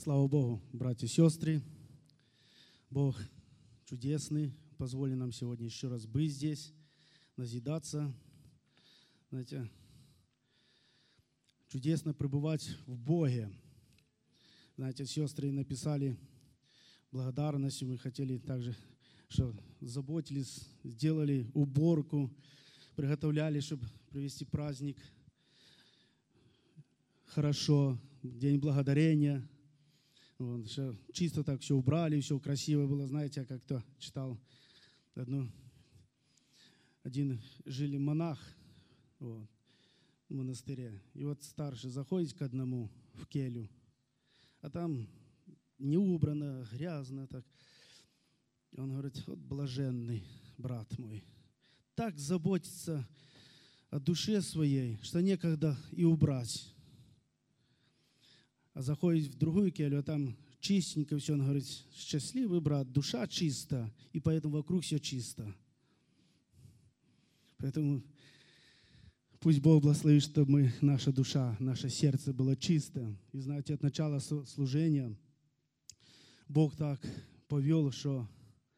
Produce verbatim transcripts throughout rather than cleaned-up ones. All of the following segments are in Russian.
Слава Богу, братья и сестры. Бог чудесный, позволил нам сегодня еще раз быть здесь, назидаться. Знаете, чудесно пребывать в Боге. Знаете, сестры написали благодарность, мы хотели также, что заботились, сделали уборку, приготовляли, чтобы провести праздник хорошо, День Благодарения. Вот, чисто так все убрали, все красиво было. Знаете, я как-то читал одну, один жили монах вот, в монастыре. И вот старший заходит к одному в келью, а там не убрано, грязно так. И он говорит: вот блаженный брат мой, так заботится о душе своей, что некогда и убрать. А заходит в другую келью, а там чистенько все. Он говорит: счастливый брат, душа чиста, и поэтому вокруг все чисто. Поэтому пусть Бог благословит, чтобы мы, наша душа, наше сердце было чисто. И знаете, от начала служения Бог так повел, что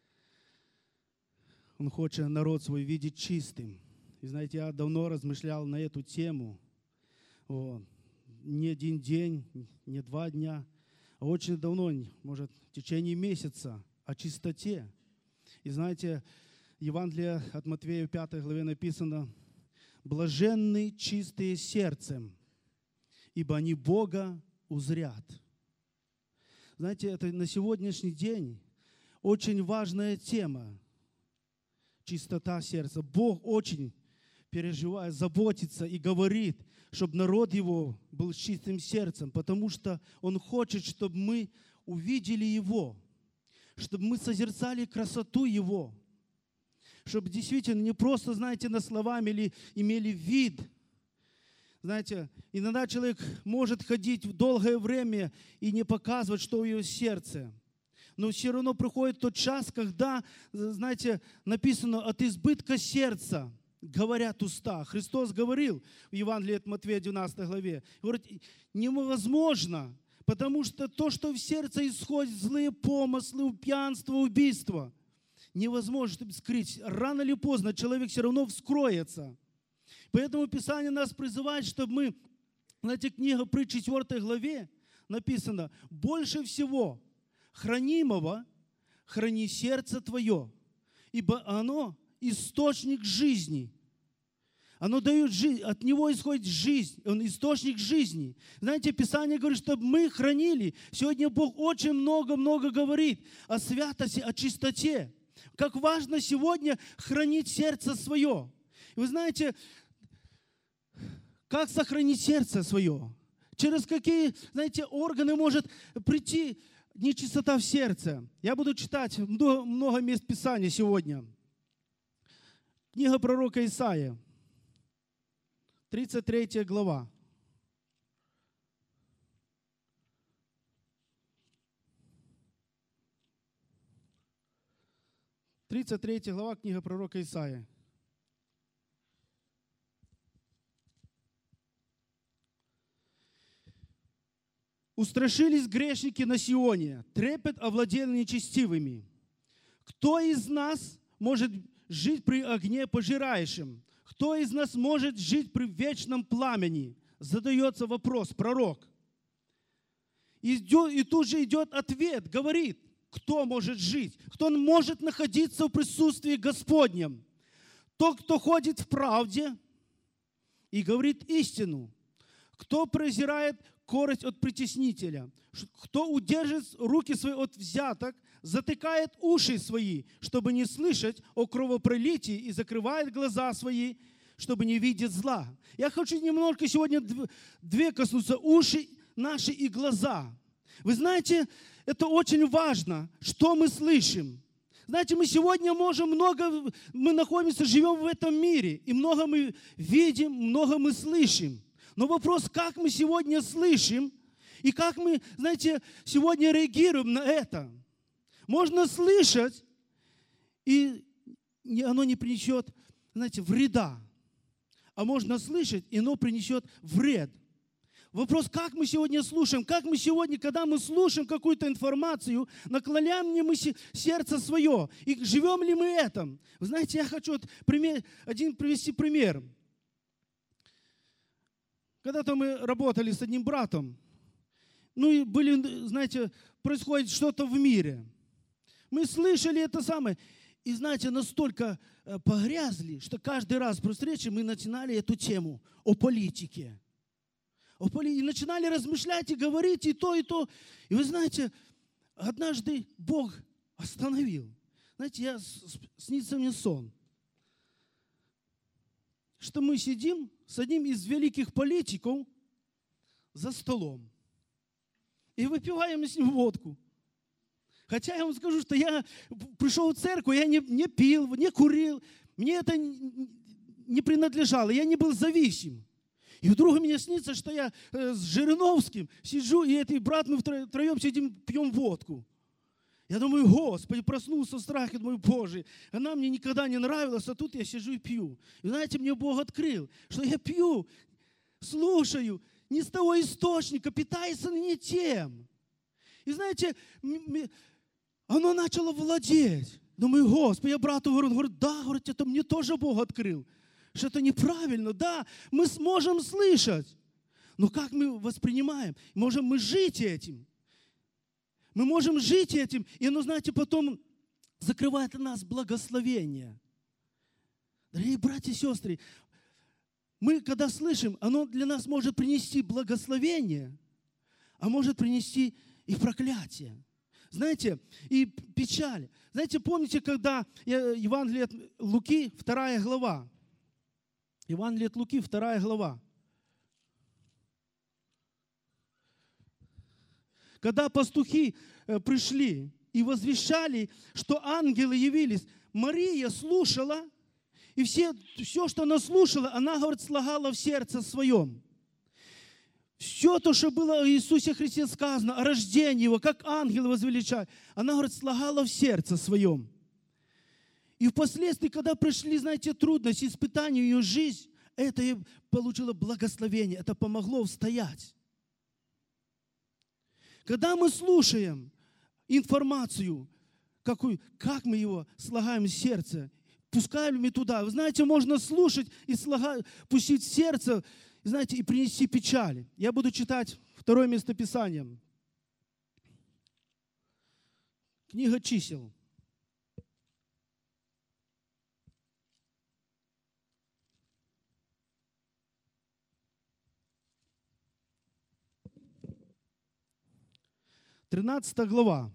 Он хочет народ свой видеть чистым. И знаете, я давно размышлял на эту тему. Вот. Не один день, не два дня, а очень давно, может, в течение месяца, о чистоте. И знаете, Евангелие от Матфея в пятой главе написано: «Блаженны чистые сердцем, ибо они Бога узрят». Знаете, это на сегодняшний день очень важная тема. Чистота сердца. Бог очень переживает, заботится и говорит, чтобы народ Его был с чистым сердцем, потому что Он хочет, чтобы мы увидели Его, чтобы мы созерцали красоту Его, чтобы действительно не просто, знаете, на словами или имели вид. Знаете, иногда человек может ходить в долгое время и не показывать, что в его сердце. Но все равно приходит тот час, когда, знаете, написано: от избытка сердца говорят уста. Христос говорил в Евангелии от Матфея двенадцатой главе, говорит, невозможно, потому что то, что в сердце исходит, злые помыслы, пьянство, убийство, невозможно скрыть. Рано или поздно человек все равно вскроется. Поэтому Писание нас призывает, чтобы мы, знаете, книга Притч четвёртой главе написано: больше всего хранимого храни сердце твое, ибо оно источник жизни. Оно дает жизнь, от него исходит жизнь, он источник жизни. Знаете, Писание говорит, чтобы мы хранили. Сегодня Бог очень много-много говорит о святости, о чистоте. Как важно сегодня хранить сердце свое. Вы знаете, как сохранить сердце свое? Через какие, знаете, органы может прийти нечистота в сердце? Я буду читать много, много мест Писания сегодня. Книга пророка Исаия, тридцать третья глава. тридцать третья глава, книга пророка Исаия. «Устрашились грешники на Сионе, трепет овладел нечестивыми. Кто из нас может жить при огне пожирающем? Кто из нас может жить при вечном пламени?» Задается вопрос, пророк. И, идет, и тут же идет ответ, говорит, кто может жить, кто может находиться в присутствии Господнем. Тот, кто ходит в правде и говорит истину. Кто презирает корость от притеснителя. Кто удержит руки свои от взяток, затыкает уши свои, чтобы не слышать о кровопролитии, и закрывает глаза свои, чтобы не видеть зла. Я хочу немножко сегодня две коснуться: уши наши и глаза. Вы знаете, это очень важно, что мы слышим. Знаете, мы сегодня можем много, мы находимся, живем в этом мире, и много мы видим, много мы слышим. Но вопрос, как мы сегодня слышим, и как мы, знаете, сегодня реагируем на это. Можно слышать, и оно не принесет, знаете, вреда. А можно слышать, и оно принесет вред. Вопрос, как мы сегодня слушаем, как мы сегодня, когда мы слушаем какую-то информацию, наклоняем ли мы сердце свое, и живем ли мы этом. Вы знаете, я хочу вот пример, один привести пример. Когда-то мы работали с одним братом, ну и были, знаете, происходит что-то в мире. Мы слышали это самое, и, знаете, настолько погрязли, что каждый раз при встрече мы начинали эту тему о политике. И начинали размышлять и говорить и то, и то. И вы знаете, однажды Бог остановил. Знаете, я, снится мне сон, что мы сидим с одним из великих политиков за столом и выпиваем с ним водку. Хотя я вам скажу, что я пришел в церковь, я не, не пил, не курил, мне это не принадлежало, я не был зависим. И вдруг мне снится, что я с Жириновским сижу, и этот брат, мы втроем сидим, пьем водку. Я думаю, Господи, проснулся в страхе, думаю, Боже, она мне никогда не нравилась, а тут я сижу и пью. И знаете, мне Бог открыл, что я пью, слушаю, не с того источника, питается не тем. И знаете, оно начало владеть. Думаю, Господи, я брату говорю, он говорит, да, говорит, это мне тоже Бог открыл. Что это неправильно, да, мы сможем слышать, но как мы воспринимаем? Можем мы жить этим? Мы можем жить этим, и оно, знаете, потом закрывает от нас благословение. Дорогие братья и сестры, мы, когда слышим, оно для нас может принести благословение, а может принести и проклятие. Знаете, и печаль. Знаете, помните, когда Евангелие от Луки, вторая глава, Евангелие от Луки, вторая глава. Когда пастухи пришли и возвещали, что ангелы явились, Мария слушала, и все, все, что она слушала, она, говорит, слагала в сердце своем. Все то, что было о Иисусе Христе сказано, о рождении Его, как ангелы возвеличали, она, говорит, слагала в сердце своем. И впоследствии, когда пришли, знаете, трудности, испытания в ее жизнь, это ей получило благословение, это помогло устоять. Когда мы слушаем информацию, какую, как мы его слагаем в сердце, пускаем мы туда. Вы знаете, можно слушать и слагать, пустить в сердце, знаете, и принести печаль. Я буду читать второе местописание. Книга чисел. тринадцатая глава.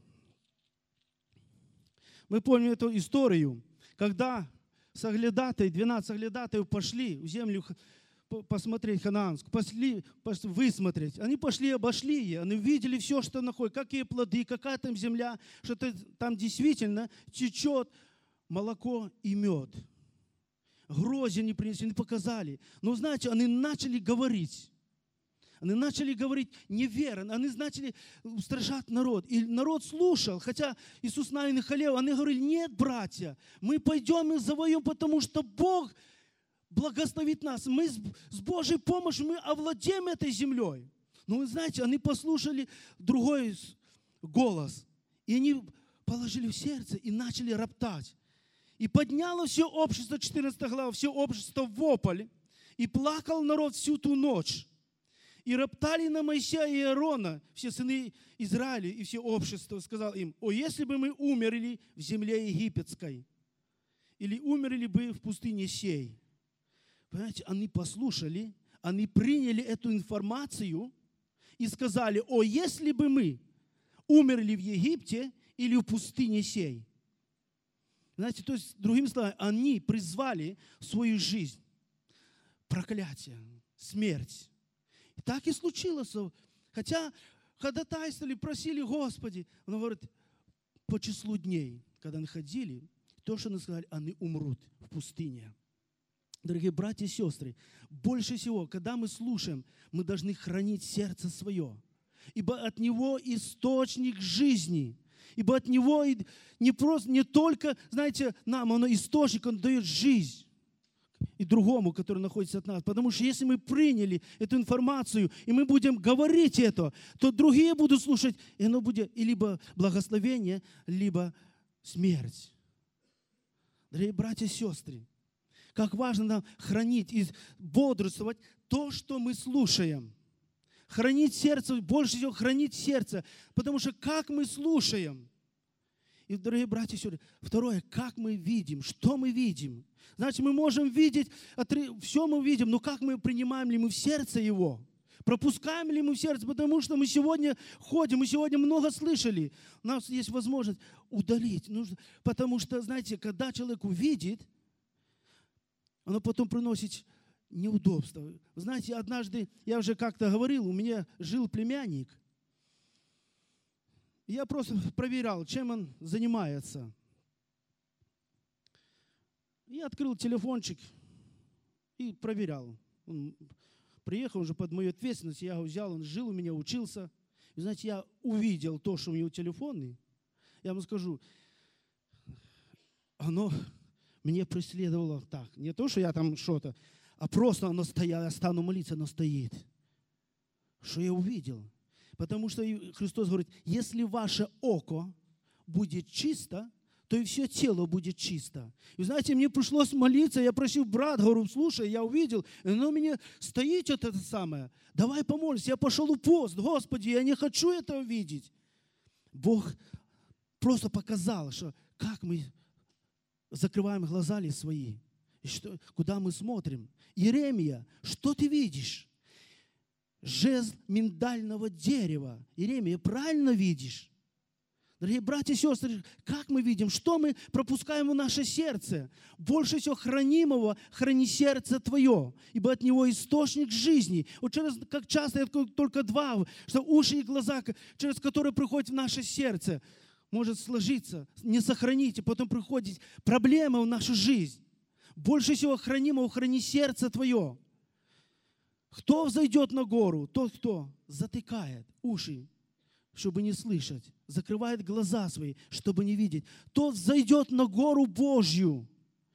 Мы помним эту историю, когда соглядатые, двенадцать соглядатаев пошли в землю посмотреть ханаанскую, пошли, пошли высмотреть. Они пошли, обошли ее, они видели все, что находится, какие плоды, какая там земля, что там действительно течет молоко и мед. Грози не принесли, не показали. Но, знаете, они начали говорить. Они начали говорить неверно, они начали устрашать народ. И народ слушал, хотя Иисус Навин и Халев, они говорили, нет, братья, мы пойдем и завоюем, потому что Бог благословит нас. Мы с Божьей помощью, мы овладеем этой землей. Но вы знаете, они послушали другой голос. И они положили в сердце и начали роптать. И подняло все общество, четырнадцатая глава, все общество в вопль. И плакал народ всю ту ночь. И роптали на Моисея и Аарона, все сыны Израиля и все общество, сказал им, о, если бы мы умерли в земле египетской, или умерли бы в пустыне сей. Понимаете, они послушали, они приняли эту информацию и сказали, о, если бы мы умерли в Египте или в пустыне сей. Знаете, то есть, другими словами, они призвали в свою жизнь проклятие, смерть. И так и случилось. Хотя ходатайствовали, просили Господи. Он говорит, по числу дней, когда они ходили, то, что они сказали, они умрут в пустыне. Дорогие братья и сестры, больше всего, когда мы слушаем, мы должны хранить сердце свое. Ибо от него источник жизни. Ибо от него не, просто, не только, знаете, нам, оно источник, он дает жизнь. и другому, который находится от нас. Потому что если мы приняли эту информацию, и мы будем говорить это, то другие будут слушать, и оно будет и либо благословение, либо смерть. Дорогие братья и сестры, как важно нам хранить и бодрствовать то, что мы слушаем. Хранить сердце, больше всего хранить сердце, потому что как мы слушаем. И, дорогие братья и сестры, второе, как мы видим, что мы видим. Значит, мы можем видеть, все мы видим, но как мы принимаем ли мы в сердце его? Пропускаем ли мы в сердце? Потому что мы сегодня ходим, мы сегодня много слышали. У нас есть возможность удалить. Нужно, потому что, знаете, когда человек увидит, оно потом приносит неудобства. Вы знаете, однажды, я уже как-то говорил, у меня жил племянник. Я просто проверял, чем он занимается. Я открыл телефончик и проверял. Он приехал уже под мою ответственность, я его взял, он жил у меня, учился. И знаете, я увидел то, что у него телефонный. Я вам скажу, оно мне преследовало так. Не то, что я там что-то, а просто оно стояло, я стану молиться, оно стоит. Что я увидел? Потому что Христос говорит, если ваше око будет чисто, то и все тело будет чисто. И знаете, мне пришлось молиться, я просил брат, говорю, слушай, я увидел, и оно мне стоит вот это самое. Давай помолимся. Я пошел в пост. Господи, я не хочу этого видеть. Бог просто показал, что как мы закрываем глаза ли свои, и что, куда мы смотрим. Иеремия, что ты видишь? Жезл миндального дерева. Иеремия, правильно видишь? Дорогие братья и сестры, как мы видим, что мы пропускаем в наше сердце? Больше всего хранимого храни сердце твое, ибо от него источник жизни. Вот через, как часто я только два, что уши и глаза, через которые приходят в наше сердце, может сложиться, не сохранить, и потом приходит проблема в нашу жизнь. Больше всего хранимого храни сердце твое. Кто взойдет на гору? Тот, кто затыкает уши, чтобы не слышать, закрывает глаза свои, чтобы не видеть. Тот взойдет на гору Божью,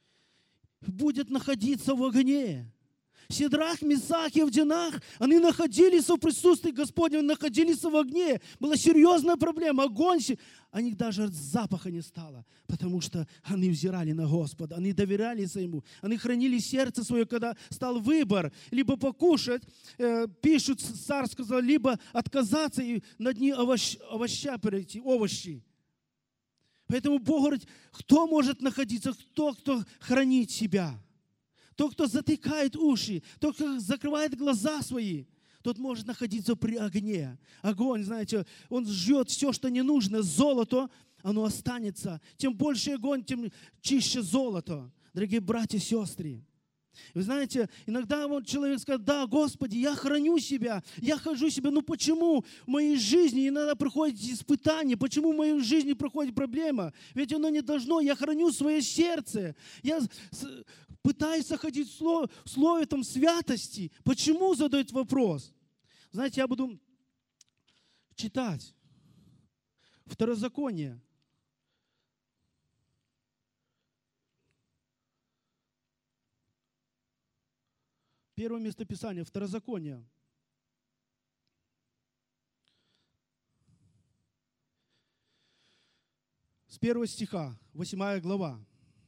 будет находиться в огне. Сидрах, Месах и Авдинах, они находились в присутствии Господнем, находились в огне. Была серьезная проблема, огонь. Они даже запаха не стало, потому что они взирали на Господа, они доверяли Ему, они хранили сердце свое, когда стал выбор, либо покушать, э, пишут, царь сказал, либо отказаться и на дни овощ, овоща перейти, овощи. Поэтому Бог говорит, кто может находиться, кто, кто хранит себя. Тот, кто затыкает уши, тот, кто закрывает глаза свои, тот может находиться при огне. Огонь, знаете, он жжет все, что не нужно. Золото, оно останется. Тем больше огонь, тем чище золото. Дорогие братья и сестры. Вы знаете, иногда вот человек скажет, да, Господи, я храню себя, я хожу себя, но почему в моей жизни иногда проходят испытания, почему в моей жизни проходит проблема? Ведь оно не должно, я храню свое сердце, я пытаюсь ходить в слове, в слове там, святости. Почему задают вопрос? Знаете, я буду читать Второзаконие. Первое местописание, Второзаконие. С первого стиха, восьмая глава.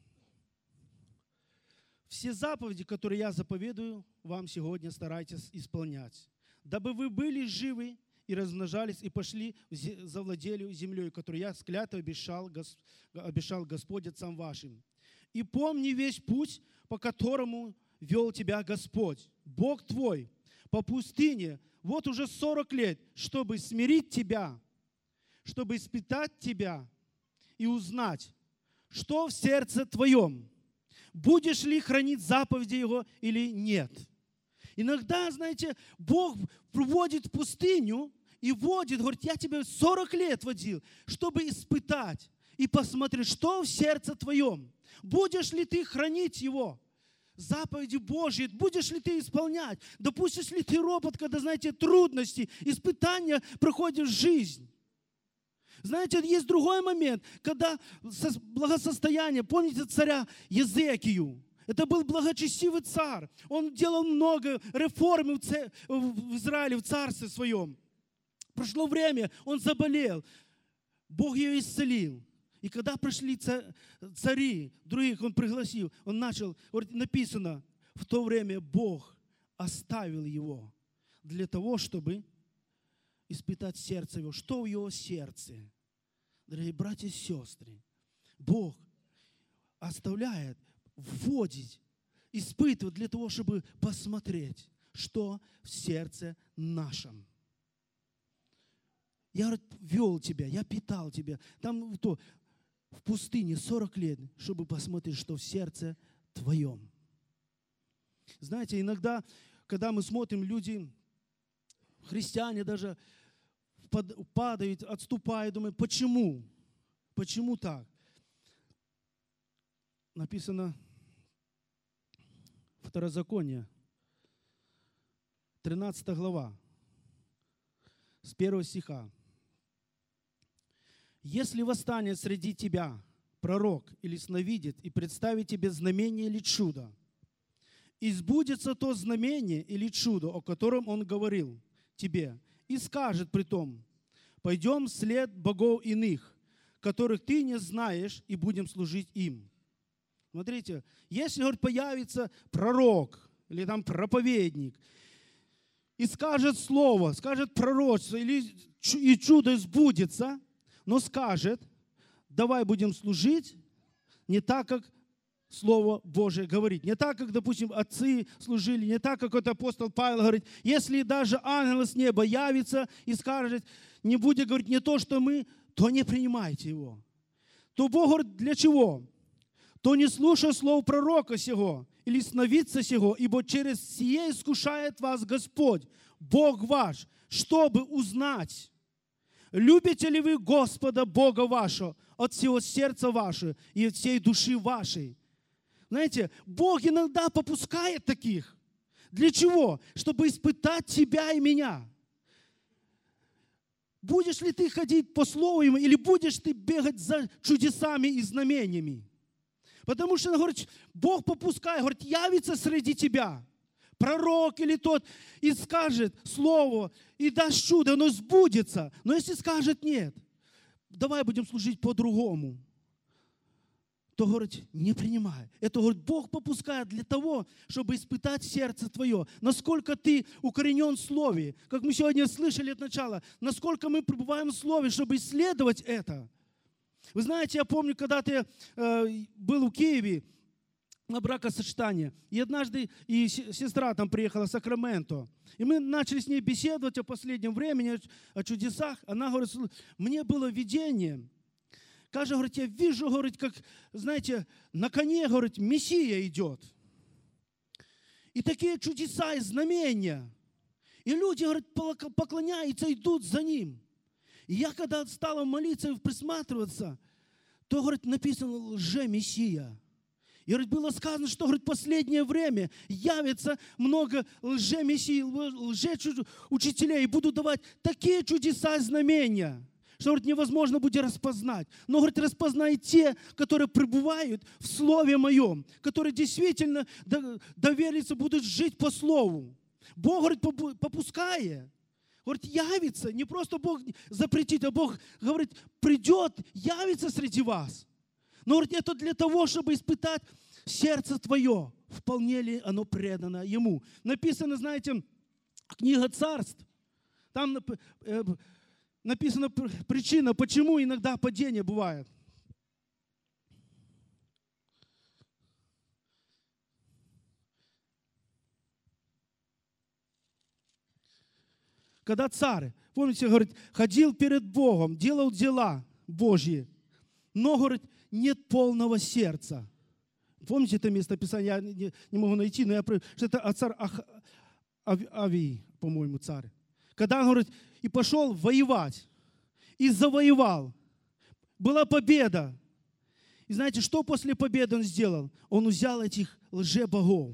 Все заповеди, которые я заповедую, вам сегодня старайтесь исполнять, дабы вы были живы и размножались, и пошли, завладели землей, которую я с клятвой обещал, обещал Господь отцам вашим. И помни весь путь, по которому вел тебя Господь, Бог твой, по пустыне, вот уже сорок лет, чтобы смирить тебя, чтобы испытать тебя и узнать, что в сердце твоем, будешь ли хранить заповеди Его или нет. Иногда, знаете, Бог приводит в пустыню и водит, говорит, я тебя сорок лет водил, чтобы испытать и посмотреть, что в сердце твоем. Будешь ли ты хранить Его? Заповеди Божьи, будешь ли ты исполнять? Допустишь ли ты ропот, когда, знаете, трудности, испытания проходят в жизнь? Знаете, есть другой момент, когда благосостояние, помните царя Езекию? Это был благочестивый царь. Он делал много реформ в Израиле, в царстве своем. Прошло время, он заболел. Бог ее исцелил. И когда пришли цари, других он пригласил, он начал, говорит, написано, в то время Бог оставил его для того, чтобы испытать сердце его. Что в его сердце? Дорогие братья и сестры, Бог оставляет, вводить, испытывать для того, чтобы посмотреть, что в сердце нашем. Я, говорит, вел тебя, я питал тебя. Там то, в пустыне сорок лет, чтобы посмотреть, что в сердце твоем. Знаете, иногда, когда мы смотрим, люди, христиане даже падают, отступают, думают, почему? Почему так? Написано Второзаконие, тринадцатая глава, с первого стиха. «Если восстанет среди тебя пророк или сновидит и представит тебе знамение или чудо, и сбудется то знамение или чудо, о котором он говорил тебе, и скажет при том, пойдем вслед богов иных, которых ты не знаешь, и будем служить им». Смотрите, если, говорит, появится пророк или там проповедник и скажет слово, скажет пророчество, или и чудо сбудется, но скажет, давай будем служить не так, как Слово Божие говорит. Не так, как, допустим, отцы служили, не так, как вот апостол Павел говорит. Если даже ангел с неба явится и скажет, не будет говорить не то, что мы, то не принимайте его. То Бог говорит, для чего? То не слушай слов пророка сего или сновидца сего, ибо через сие искушает вас Господь, Бог ваш, чтобы узнать, любите ли вы Господа Бога вашего от всего сердца вашего и от всей души вашей. Знаете, Бог иногда попускает таких. Для чего? Чтобы испытать тебя и меня. Будешь ли ты ходить по слову ему, или будешь ты бегать за чудесами и знамениями? Потому что, говорит, Бог попускает, говорит, явится среди тебя пророк или тот, и скажет слово, и даст чудо, оно сбудется. Но если скажет нет, давай будем служить по-другому, то, говорит, не принимай. Это, говорит, Бог попускает для того, чтобы испытать сердце твое. Насколько ты укоренен в Слове. Как мы сегодня слышали от начала. Насколько мы пребываем в Слове, чтобы исследовать это. Вы знаете, я помню, когда ты э, был в Киеве на бракосочетание. И однажды и сестра там приехала, Сакраменто. И мы начали с ней беседовать о последнем времени, о чудесах. Она говорит, мне было видение. Кажется, говорит, я вижу, говорит, как, знаете, на коне, говорит, Мессия идет. И такие чудеса и знамения. И люди, говорит, поклоняются, идут за ним. И я, когда стала молиться и присматриваться, то, говорит, написано лже-мессия. И, говорит, было сказано, что, говорит, в последнее время явится много лже-мессий, лже-учителей, и будут давать такие чудеса и знамения, что, говорит, невозможно будет распознать. Но, говорит, распознай те, которые пребывают в Слове Моем, которые действительно довериться будут жить по Слову. Бог, говорит, попускает. Говорит, явится, не просто Бог запретит, а Бог, говорит, придет, явится среди вас. Но, говорит, это для того, чтобы испытать сердце твое, вполне ли оно предано Ему. Написано, знаете, книга Царств, там написана причина, почему иногда падение бывает. Когда царь, помните, говорит, ходил перед Богом, делал дела Божьи, но, говорит, нет полного сердца. Помните это местописание? Я не, не могу найти, но я что это царь Ах, Ав, Авий, по-моему, царь. Когда он, говорит, и пошел воевать, и завоевал, была победа. И знаете, что после победы он сделал? Он взял этих лже-богов.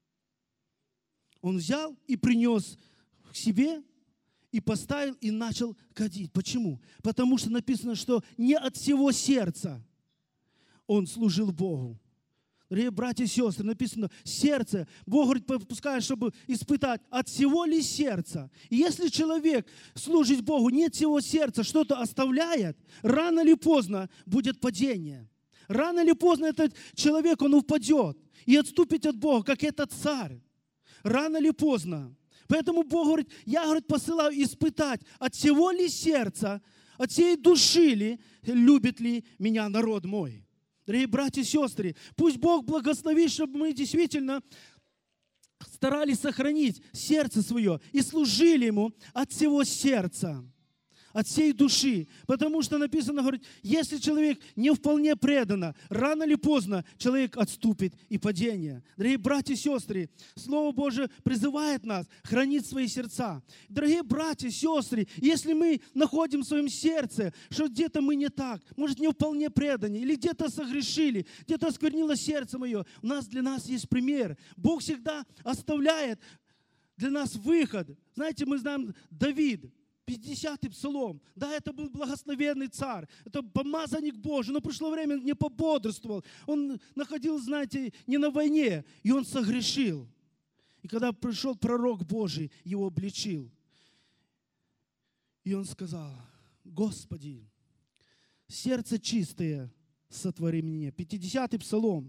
Он взял и принес к себе, и поставил, и начал ходить. Почему? Потому что написано, что не от всего сердца он служил Богу. Дорогие братья и сестры, написано, сердце, Бог говорит, попускает, чтобы испытать, от всего ли сердца. И если человек служит Богу, нет всего сердца, что-то оставляет, рано или поздно будет падение. Рано или поздно этот человек, он упадет и отступит от Бога, как этот царь. Рано или поздно. Поэтому Бог говорит, я, говорит, посылаю испытать, от всего ли сердца, от всей души ли, любит ли меня народ мой. Дорогие братья и сестры, пусть Бог благословит, чтобы мы действительно старались сохранить сердце свое и служили Ему от всего сердца, от всей души. Потому что написано, говорит, если человек не вполне предан, рано или поздно человек отступит и падение. Дорогие братья и сестры, Слово Божие призывает нас хранить свои сердца. Дорогие братья и сестры, если мы находим в своем сердце, что где-то мы не так, может, не вполне преданы, или где-то согрешили, где-то осквернило сердце мое, у нас для нас есть пример. Бог всегда оставляет для нас выход. Знаете, мы знаем Давид, пятидесятый псалом. Да, это был благословенный царь. Это помазанник Божий. Но пришло время, не пободрствовал. Он находился, знаете, не на войне. И он согрешил. И когда пришел пророк Божий, его обличил. И он сказал, Господи, сердце чистое сотвори мне. пятидесятый псалом.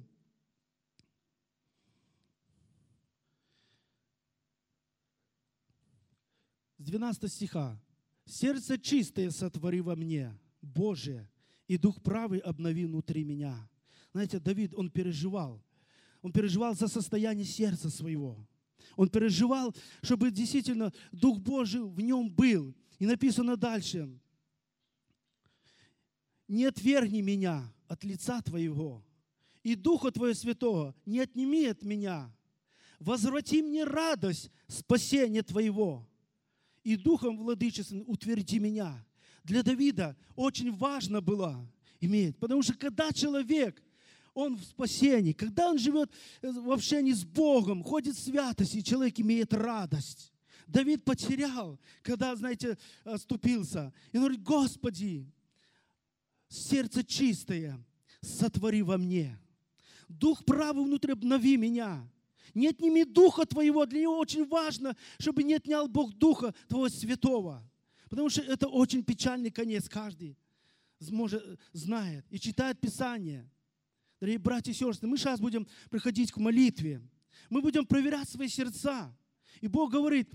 С двенадцатого стиха. «Сердце чистое сотвори во мне, Боже, и дух правый обнови внутри меня». Знаете, Давид, он переживал. Он переживал за состояние сердца своего. Он переживал, чтобы действительно Дух Божий в нем был. И написано дальше. «Не отвергни меня от лица Твоего, и Духа Твоего Святого не отними от меня. Возврати мне радость спасения Твоего, и Духом Владычеством утверди меня». Для Давида очень важно было иметь, потому что когда человек, он в спасении, когда он живет в общении с Богом, ходит в святости, человек имеет радость. Давид потерял, когда, знаете, оступился. И он говорит, Господи, сердце чистое сотвори во мне. Дух правый внутри обнови меня. Не отними Духа Твоего. Для него очень важно, чтобы не отнял Бог Духа Твоего Святого. Потому что это очень печальный конец. Каждый может, знает и читает Писание. Дорогие братья и сестры, мы сейчас будем приходить к молитве. Мы будем проверять свои сердца. И Бог говорит,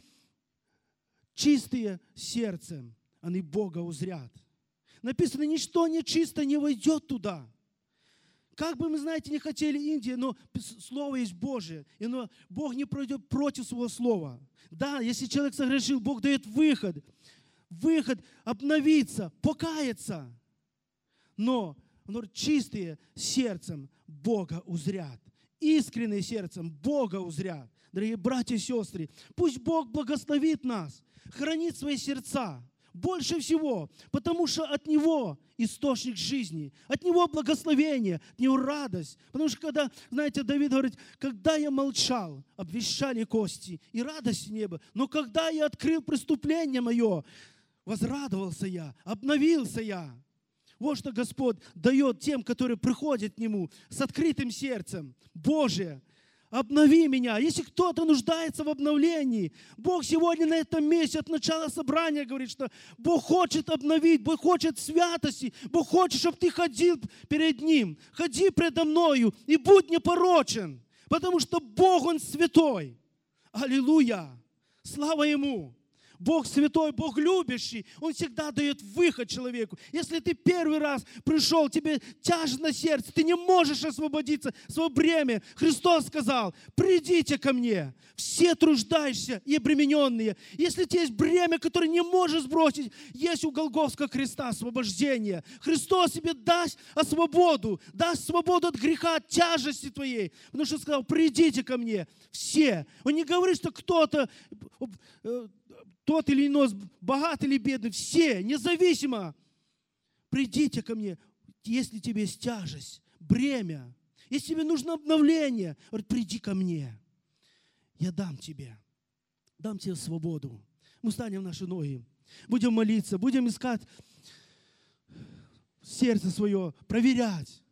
чистые сердцем, они Бога узрят. Написано, ничто нечисто не войдет туда. Как бы мы, знаете, не хотели Индии, но Слово есть Божие. И но Бог не пройдет против своего Слова. Да, если человек согрешил, Бог дает выход. Выход обновиться, покаяться. Но, он говорит, чистые сердцем Бога узрят. Искренние сердцем Бога узрят. Дорогие братья и сестры, пусть Бог благословит нас, хранит свои сердца. Больше всего, потому что от Него источник жизни, от Него благословение, от Него радость. Потому что когда, знаете, Давид говорит, когда я молчал, обвещали кости, и радости не было. Но когда я открыл преступление мое, возрадовался я, обновился я. Вот что Господь дает тем, которые приходят к Нему с открытым сердцем. Боже, обнови меня. Если кто-то нуждается в обновлении, Бог сегодня на этом месте от начала собрания говорит, что Бог хочет обновить, Бог хочет святости, Бог хочет, чтобы ты ходил перед Ним. Ходи предо мною и будь непорочен, потому что Бог, Он святой. Аллилуйя! Слава Ему! Бог святой, Бог любящий, Он всегда дает выход человеку. Если ты первый раз пришел, тебе тяжесть на сердце, ты не можешь освободиться, свое бремя. Христос сказал, придите ко мне, все труждающиеся и обремененные. Если у тебя есть бремя, которое не можешь сбросить, есть у Голгофского креста освобождение. Христос тебе даст свободу, даст свободу от греха, от тяжести твоей. Потому что сказал, придите ко мне, все. Он не говорит, что кто-то... тот или иной, богатый или бедный, все, независимо, придите ко мне, если тебе есть тяжесть, бремя, если тебе нужно обновление, говорит, приди ко мне, я дам тебе, дам тебе свободу. Мы встанем на наши ноги, будем молиться, будем искать сердце свое, проверять.